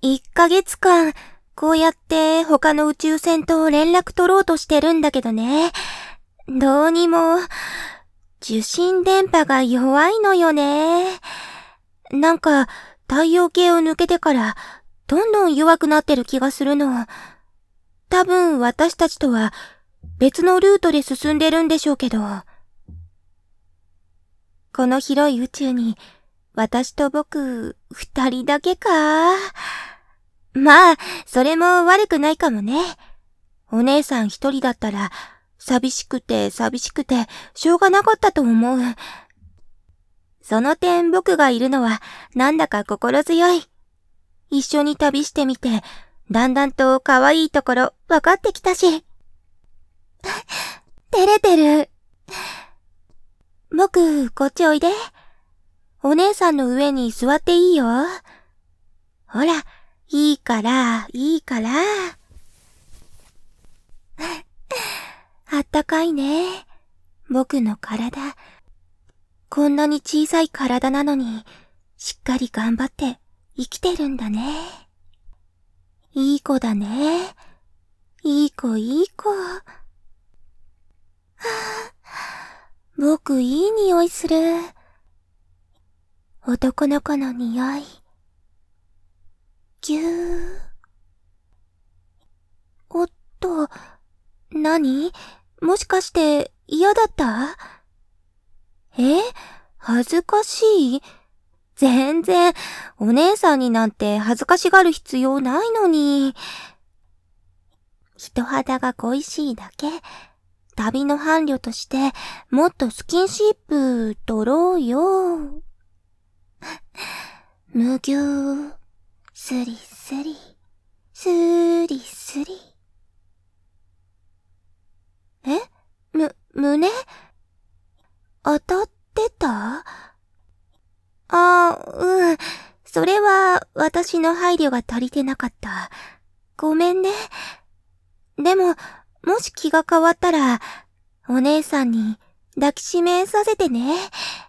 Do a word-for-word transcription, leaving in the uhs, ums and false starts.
いっかげつかん、こうやって他の宇宙船と連絡取ろうとしてるんだけどね。どうにも、受信電波が弱いのよね。なんか、太陽系を抜けてから、どんどん弱くなってる気がするの。多分私たちとは別のルートで進んでるんでしょうけど。この広い宇宙に、私と僕、二人だけか。まあ、それも悪くないかもね。お姉さん一人だったら、寂しくて寂しくて、しょうがなかったと思う。その点僕がいるのは、なんだか心強い。一緒に旅してみて、だんだんと可愛いところ分かってきたし。照れてる。僕、こっちおいで。お姉さんの上に座っていいよ。ほら、いいから、いいから。あったかいね。僕の体。こんなに小さい体なのに、しっかり頑張って生きてるんだね。いい子だね。いい子いい子。はあ、僕いい匂いする。男の子の匂い。ぎゅー。おっと、何？もしかして嫌だった？え？恥ずかしい？全然、お姉さんになんて恥ずかしがる必要ないのに。人肌が恋しいだけ。旅の伴侶としてもっとスキンシップ取ろうよ。むぎゅー。スリスリ。スリスリ。え？む、胸？当たってた？あー、うん。それは私の配慮が足りてなかった。ごめんね。でも、もし気が変わったら、お姉さんに抱きしめさせてね。